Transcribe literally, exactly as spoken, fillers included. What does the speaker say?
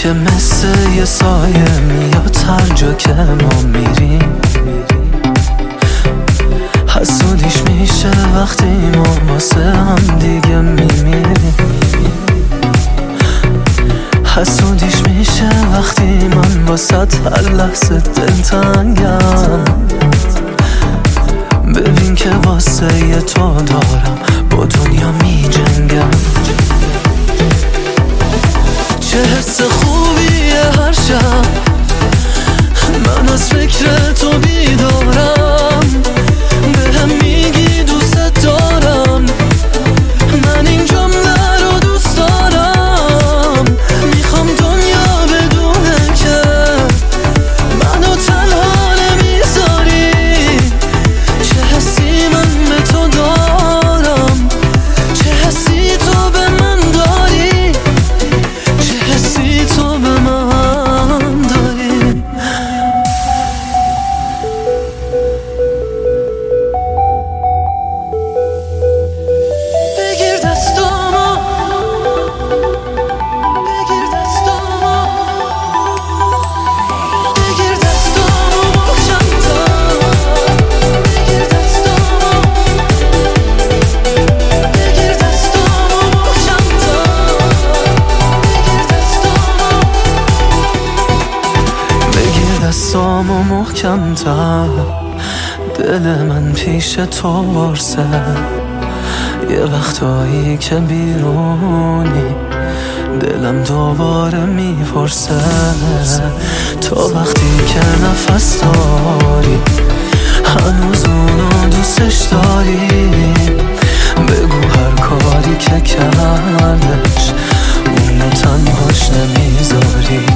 که مثل یه سایه میاد هر جا که ما میریم. حسودیش میشه وقتی ما واسه هم دیگه میمیریم. حسودیش میشه وقتی من واسه هر لحظه دلتنگم. ببین که واسه یه تو دارم با دنیا می جنگم. چه حس خوبیه هر شب من از فکر تو بیدارم. به هم میگی دوست دارم، من این جمله رو دوست دارم. میخوام دنیا بدونه که منو تنها نمیذاری. چه حسی من به تو دارم، چه حسی تو به من داری، چه حسی تو به من داری. بگیر دستامو، بگیر دستامو، بگیر دستامو محکم‌تر. بگیر دستامو، بگیر دستامو محکم‌تر. بگیر دستامو، بگیر دستامو محکم‌تر. دل من پیش تو ورسه، یه وقتایی که بیرونی دلم دوباره میپرسه. تو وقتی که نفس داری هنوز اونو دوستش داری. بگو هر کاری که کردش اونو تنهاش نمیذاری.